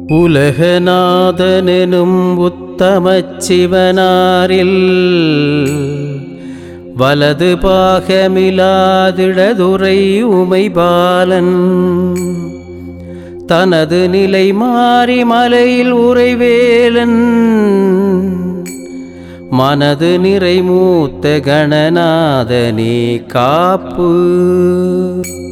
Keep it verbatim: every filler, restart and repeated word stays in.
உலகநாதனெனும் உத்தமச் சிவனாரில் வலது பாகமிலாதிடதுரை உமைபாலன் தனது நிலை மாறி மலையில் உறைவேலன் மனது நிறை மூத்த கணநாதனே காப்பு.